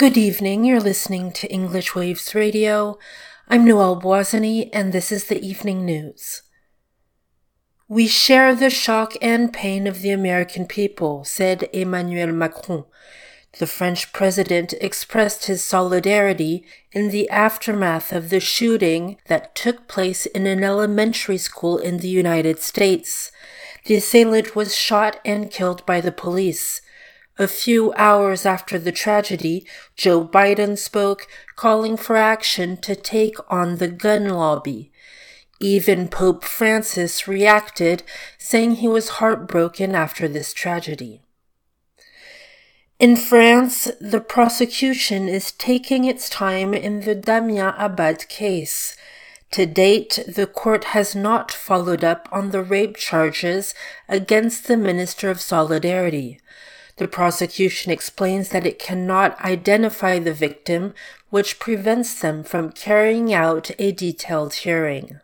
Good evening, you're listening to English Waves Radio. I'm Noelle Boisany, and this is the evening news. We share the shock and pain of the American people, said Emmanuel Macron. The French president expressed his solidarity in the aftermath of the shooting that took place in an elementary school in the United States. The assailant was shot and killed by the police. A few hours after the tragedy, Joe Biden spoke, calling for action to take on the gun lobby. Even Pope Francis reacted, saying he was heartbroken after this tragedy. In France, the prosecution is taking its time in the Damien Abad case. To date, the court has not followed up on the rape charges against the Minister of Solidarity. The prosecution explains that it cannot identify the victim, which prevents them from carrying out a detailed hearing.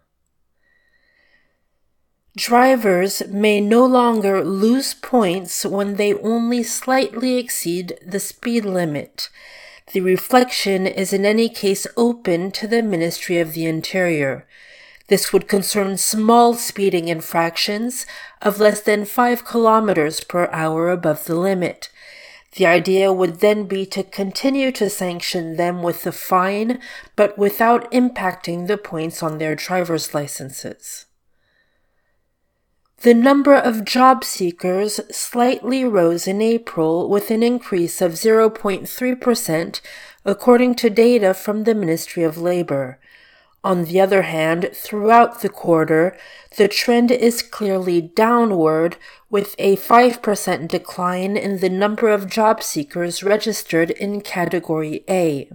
Drivers may no longer lose points when they only slightly exceed the speed limit. The reflection is in any case open to the Ministry of the Interior. This would concern small speeding infractions of less than 5 kilometers per hour above the limit. The idea would then be to continue to sanction them with a fine, but without impacting the points on their driver's licenses. The number of job seekers slightly rose in April with an increase of 0.3%, according to data from the Ministry of Labor. On the other hand, throughout the quarter, the trend is clearly downward, with a 5% decline in the number of job seekers registered in Category A.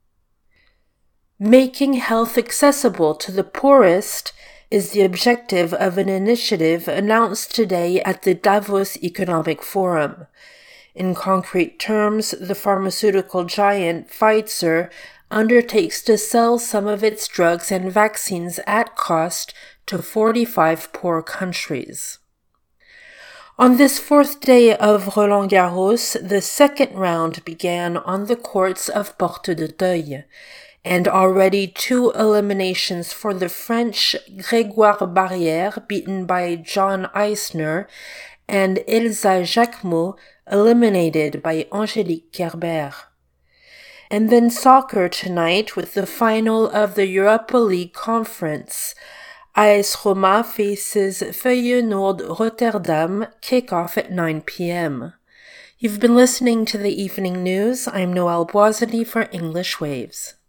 Making health accessible to the poorest is the objective of an initiative announced today at the Davos Economic Forum. In concrete terms, the pharmaceutical giant Pfizer undertakes to sell some of its drugs and vaccines at cost to 45 poor countries. On this fourth day of Roland Garros, the second round began on the courts of Porte d'Auteuil, and already 2 eliminations for the French Grégoire Barrière, beaten by John Isner, and Elsa Jacquemot, eliminated by Angélique Kerber. And then soccer tonight with the final of the Europa League Conference. AS Roma faces Feyenoord Rotterdam, kickoff at 9 p.m. You've been listening to the evening news. I'm Noelle Boisany for English Waves.